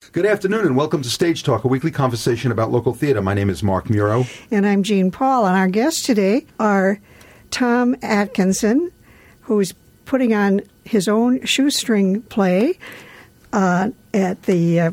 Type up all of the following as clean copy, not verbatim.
Good afternoon and welcome to Stage Talk, a weekly conversation about local theater. My name is Mark Muro. And I'm Jean Paul, and our guests today are Tom Atkinson, who's putting on his own shoestring play at the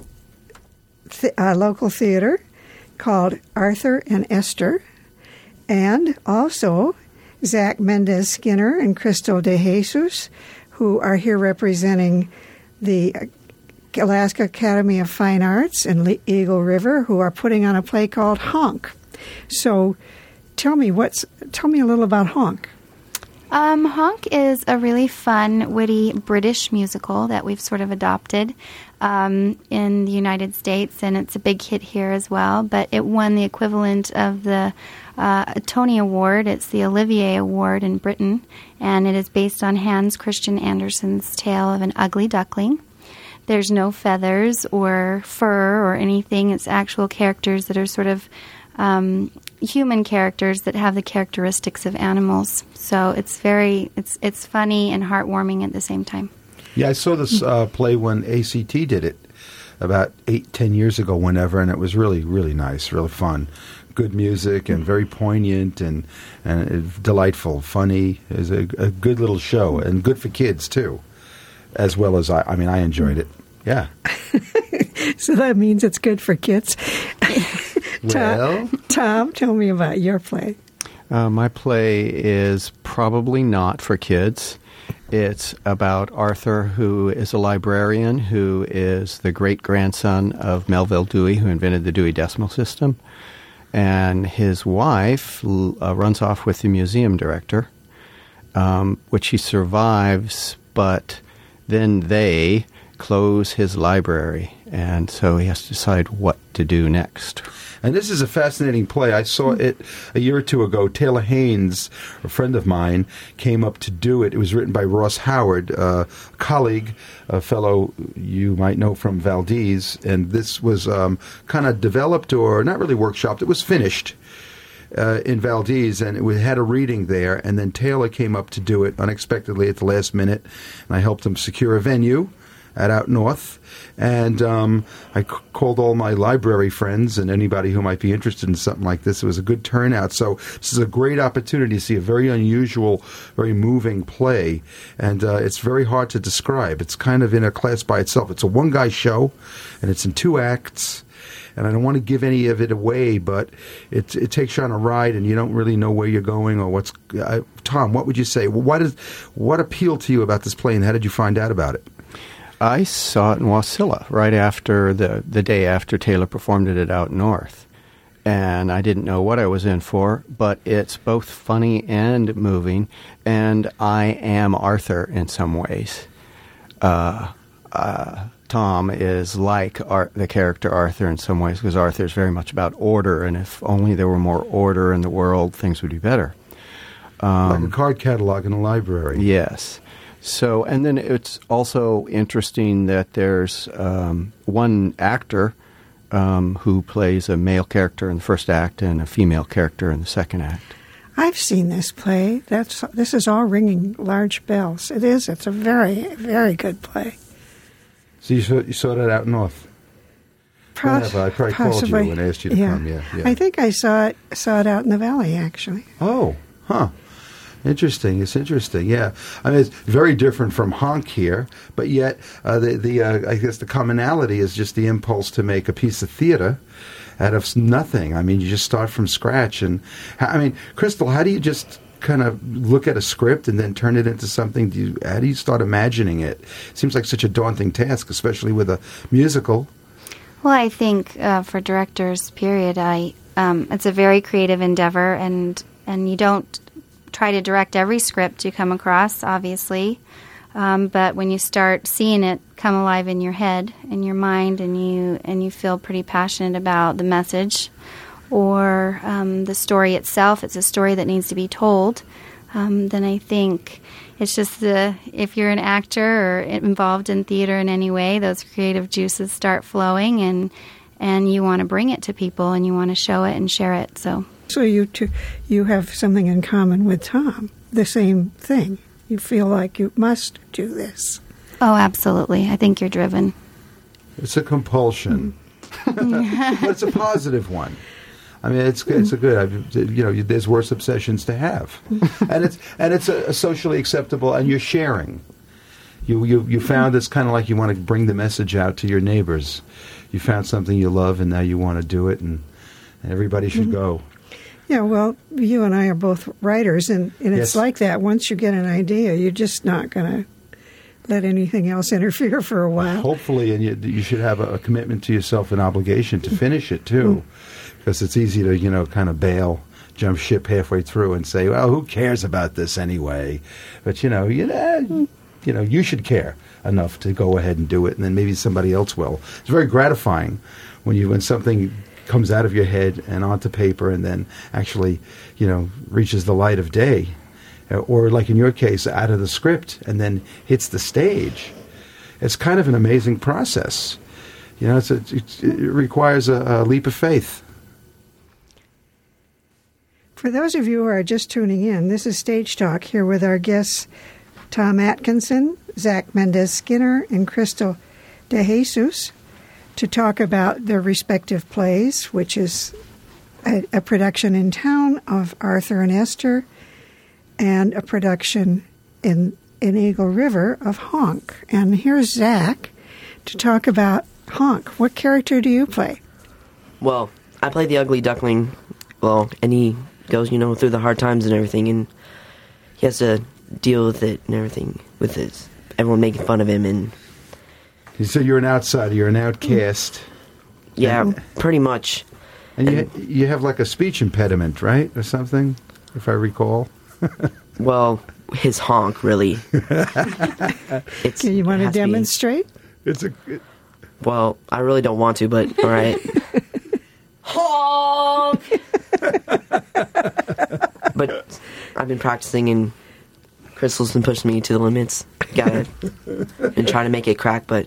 local theater called Arthur and Esther, and also Zach Mendez-Skinner and Crystal De Jesus, who are here representing the Alaska Academy of Fine Arts in Eagle River, who are putting on a play called Honk. So tell me a little about Honk. Honk is a really fun, witty British musical that we've sort of adopted in the United States, and it's a big hit here as well. But it won the equivalent of the Tony Award. It's the Olivier Award in Britain, and it is based on Hans Christian Andersen's tale of an ugly duckling. There's no feathers or fur or anything. It's actual characters that are sort of human characters that have the characteristics of animals. So it's funny and heartwarming at the same time. Yeah, I saw this play when ACT did it about 8-10 years ago, whenever, and it was really, really nice, really fun. Good music and very poignant and delightful, funny. It was a good little show and good for kids, too. As well as, I enjoyed it. Yeah. So that means it's good for kids. Well, Tom, tell me about your play. My play is probably not for kids. It's about Arthur, who is a librarian, who is the great-grandson of Melville Dewey, who invented the Dewey Decimal System. And his wife runs off with the museum director, which he survives, but then they close his library, and so he has to decide what to do next. And this is a fascinating play. I saw it a year or two ago. Taylor Haynes, a friend of mine, came up to do it. It was written by Ross Howard, a colleague, a fellow you might know from Valdez, and this was kind of developed, or not really workshopped. It was finished in Valdez, and it had a reading there, and then Taylor came up to do it unexpectedly at the last minute, and I helped him secure a venue at Out North, and I called all my library friends and anybody who might be interested in something like this. It was a good turnout, so this is a great opportunity to see a very unusual, very moving play, and it's very hard to describe. It's kind of in a class by itself. It's a one-guy show, and it's in 2 acts, and I don't want to give any of it away, but it takes you on a ride, and you don't really know where you're going or what's... Tom, what would you say? What appealed to you about this play, and how did you find out about it? I saw it in Wasilla right after the day after Taylor performed it at Out North, and I didn't know what I was in for, but it's both funny and moving, and I am Arthur in some ways. Tom is like the character Arthur in some ways, because Arthur is very much about order, and if only there were more order in the world, things would be better. Like a card catalog in a library. Yes. So, and then it's also interesting that there's one actor who plays a male character in the first act and a female character in the second act. I've seen this play. This is all ringing large bells. It is. It's a very, very good play. So you saw that Out North? I probably called you and asked you to come. Yeah. I think I saw it out in the valley, actually. Oh, huh. Interesting. It's interesting. Yeah, it's very different from Honk here, but yet I guess the commonality is just the impulse to make a piece of theater out of nothing. You just start from scratch. And Crystal, how do you just kind of look at a script and then turn it into something? How do you start imagining it? It seems like such a daunting task, especially with a musical. Well, I think for directors, period, it's a very creative endeavor, and you don't try to direct every script you come across, obviously. But when you start seeing it come alive in your head, in your mind, and you feel pretty passionate about the message or the story itself, it's a story that needs to be told, then I think it's just if you're an actor or involved in theater in any way, those creative juices start flowing, and you want to bring it to people, and you want to show it and share it. So you have something in common with Tom, the same thing. You feel like you must do this. Oh, absolutely. I think you're driven. It's a compulsion, but it's a positive one. I mean, it's a good. There's worse obsessions to have, and it's a socially acceptable, and you're sharing. You found it's kind of like you want to bring the message out to your neighbors. You found something you love, and now you want to do it, and everybody should go. Yeah, well, you and I are both writers, and it's Yes. like that. Once you get an idea, you're just not going to let anything else interfere for a while. Hopefully, and you should have a commitment to yourself, an obligation to finish it too, because it's easy to kind of bail, jump ship halfway through, and say, "Well, who cares about this anyway?" But you should care enough to go ahead and do it, and then maybe somebody else will. It's very gratifying when something comes out of your head and onto paper, and then actually, reaches the light of day. Or like in your case, out of the script and then hits the stage. It's kind of an amazing process. It requires a leap of faith. For those of you who are just tuning in, this is Stage Talk here with our guests Tom Atkinson, Zach Mendez-Skinner, and Crystal DeJesus to talk about their respective plays, which is a production in town of Arthur and Esther, and a production in Eagle River of Honk. And here's Zach to talk about Honk. What character do you play? Well, I play the ugly duckling. Well, and he goes, through the hard times and everything, and he has to deal with it and everything, with everyone making fun of him. And So you're an outsider, you're an outcast. yeah, pretty much. And you have like a speech impediment, right? Or something, if I recall. Well, his honk, really. You want to it has be. demonstrate? Well, I really don't want to, but all right. Honk! But I've been practicing, and Crystal's been pushing me to the limits. And trying to make it crack, but,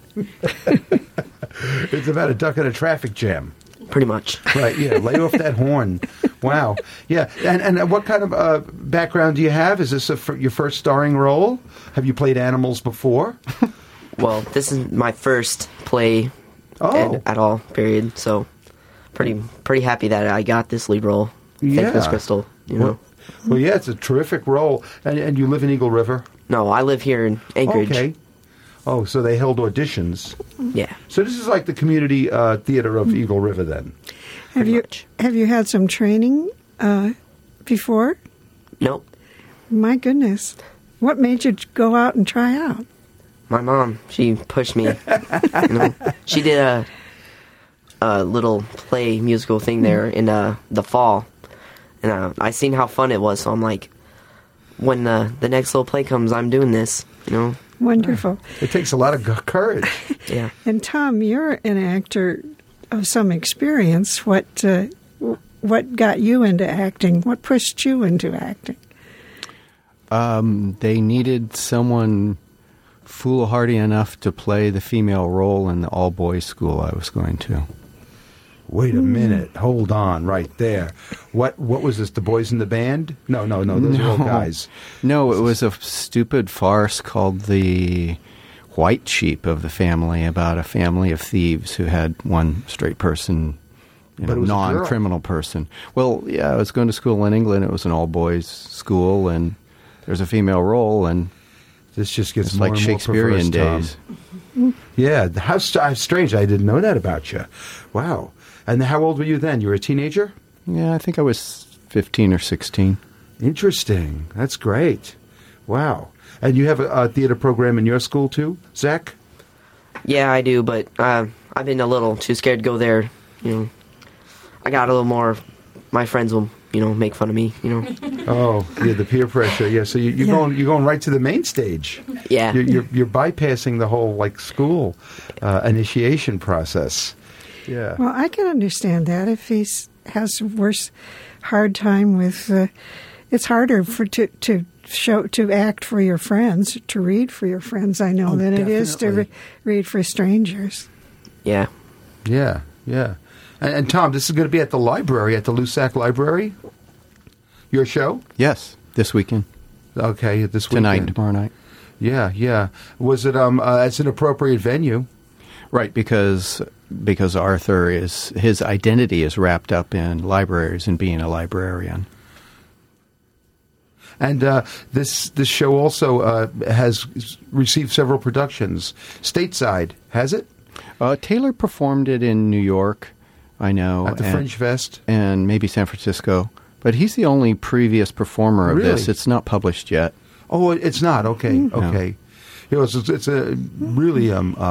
It's about a duck in a traffic jam. pretty much. Right, yeah, lay off that horn. Wow. Yeah, and what kind of background do you have? Is this your first starring role? Have you played animals before? Well, this is my first play at all, period. So, pretty happy that I got this lead role. Thank Miss Crystal, Well, yeah, it's a terrific role. And you live in Eagle River? No, I live here in Anchorage. Okay. Oh, so they held auditions. Yeah. So this is like the community theater of Eagle River, then? Have you had some training before? Nope. My goodness. What made you go out and try out? My mom, she pushed me. She did a little play musical thing there in the fall. And I seen how fun it was, so I'm like, when the next little play comes, I'm doing this, Wonderful. It takes a lot of courage. Yeah. And Tom, you're an actor of some experience. What got you into acting? What pushed you into acting? They needed someone foolhardy enough to play the female role in the all-boys school I was going to. Wait a minute. Hold on right there. What was this, the boys in the band? No, those are all guys. No, it was a stupid farce called The White Sheep of the Family, about a family of thieves who had one straight person, But it was a girl. non-criminal person. Well, yeah, I was going to school in England. It was an all-boys school, and there's a female role, and This just gets it's more like and more Shakespearean perverse, Tom. days. Yeah, how strange. I didn't know that about you. Wow. And how old were you then? You were a teenager? Yeah, I think I was 15 or 16. Interesting. That's great. Wow. And you have a theater program in your school too, Zach? Yeah, I do, but I've been a little too scared to go there. I got a little more. My friends will, make fun of me. Oh, yeah, the peer pressure. Yeah, so you're going right to the main stage. Yeah. You're bypassing the whole school initiation process. Yeah. Well, I can understand that if he has a hard time with. It's harder to act for your friends, to read for your friends. I know than it is to read for strangers. Yeah. Yeah. And Tom, this is going to be at the library, at the Lusac Library. Your show? Yes, this weekend. Okay, this weekend. Tomorrow night. Yeah. Was it? It's an appropriate venue. Right, because Arthur his identity is wrapped up in libraries and being a librarian. And this show also has received several productions stateside. Has it? Taylor performed it in New York, I know, At the Fringe Fest, and maybe San Francisco. But he's the only previous performer of this. It's not published yet. Oh, it's not. Okay, okay. You know, it's a really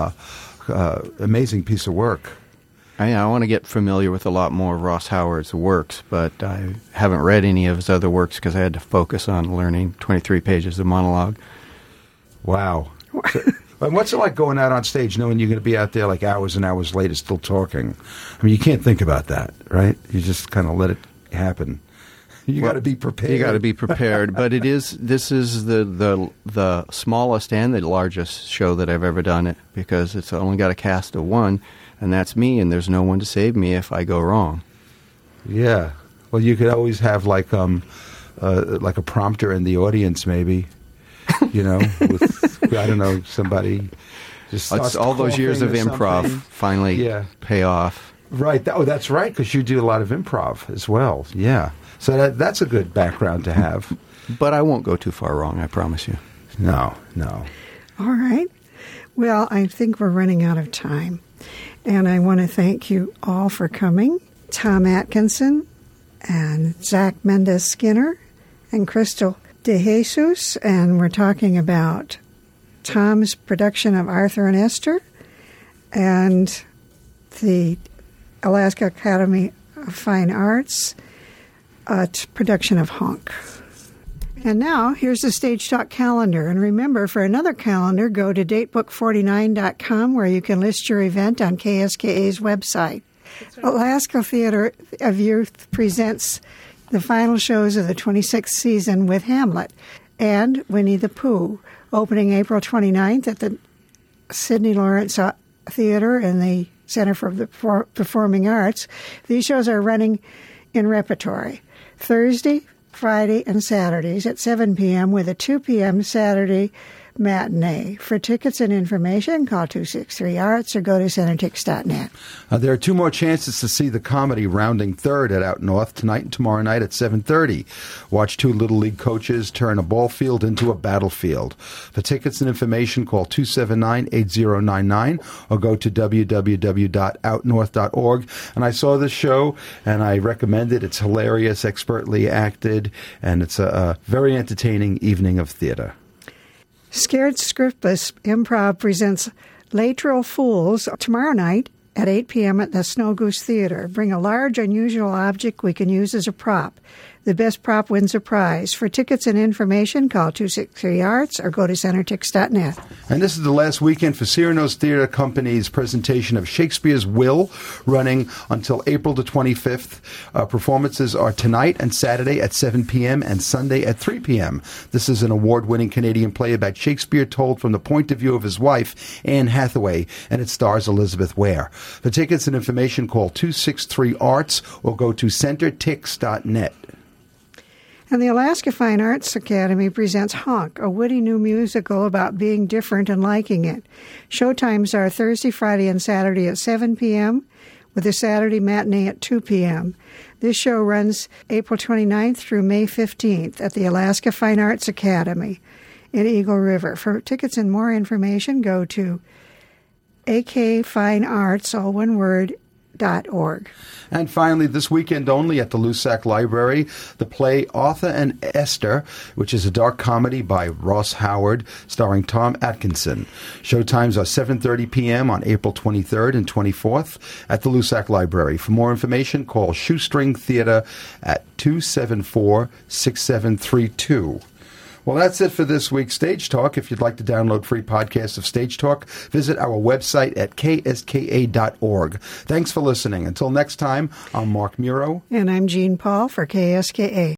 amazing piece of work. I want to get familiar with a lot more of Ross Howard's works, but I haven't read any of his other works because I had to focus on learning 23 pages of monologue. Wow. And what's it like going out on stage knowing you're going to be out there like hours and hours later still talking? I mean, you can't think about that, right? You just kind of let it happen. You got to be prepared. You got to be prepared, but this is the smallest and the largest show that I've ever done it because it's only got a cast of one, and that's me, and there's no one to save me if I go wrong. Yeah. Well, you could always have like a prompter in the audience, maybe. You know, with I don't know, somebody just starts all those years of improv finally pay off. Right. That's right, because you do a lot of improv as well. Yeah. So that's a good background to have. But I won't go too far wrong, I promise you. No. All right. Well, I think we're running out of time. And I want to thank you all for coming. Tom Atkinson and Zach Mendez-Skinner and Crystal DeJesus. And we're talking about Tom's production of Arthur and Esther and the Alaska Academy of Fine Arts production of Honk. And now, here's the Stage Talk calendar. And remember, for another calendar, go to datebook49.com where you can list your event on KSKA's website. Right. Alaska Theater of Youth presents the final shows of the 26th season with Hamlet and Winnie the Pooh, opening April 29th at the Sidney Lawrence Theater and the Center for the Performing Arts. These shows are running in repertory Thursday, Friday, and Saturdays at 7 p.m. with a 2 p.m. Saturday matinee. For tickets and information, call 263-ARTS or go to centertix.net. There are two more chances to see the comedy Rounding Third at Out North tonight and tomorrow night at 7:30. Watch two Little League coaches turn a ball field into a battlefield. For tickets and information, call 279-8099 or go to www.outnorth.org. And I saw this show, and I recommend it. It's hilarious, expertly acted, and it's a very entertaining evening of theater. Scared Scriptless Improv presents Lateral Fools tomorrow night at 8 p.m. at the Snow Goose Theater. Bring a large, unusual object we can use as a prop. The best prop wins a prize. For tickets and information, call 263-ARTS or go to centertix.net. And this is the last weekend for Cyrano's Theater Company's presentation of Shakespeare's Will, running until April the 25th. Performances are tonight and Saturday at 7 p.m. and Sunday at 3 p.m. This is an award-winning Canadian play about Shakespeare told from the point of view of his wife, Anne Hathaway, and it stars Elizabeth Ware. For tickets and information, call 263-ARTS or go to centertix.net. And the Alaska Fine Arts Academy presents Honk, a witty new musical about being different and liking it. Showtimes are Thursday, Friday, and Saturday at 7 p.m., with a Saturday matinee at 2 p.m. This show runs April 29th through May 15th at the Alaska Fine Arts Academy in Eagle River. For tickets and more information, go to akfinearts, all one word, .org. And finally, this weekend only at the Lusac Library, the play Arthur and Esther, which is a dark comedy by Ross Howard, starring Tom Atkinson. Showtimes are 7:30 p.m. on April 23rd and 24th at the Lusac Library. For more information, call Shoestring Theater at 274-6732. Well, that's it for this week's Stage Talk. If you'd like to download free podcasts of Stage Talk, visit our website at kska.org. Thanks for listening. Until next time, I'm Mark Muro. And I'm Jean Paul for KSKA.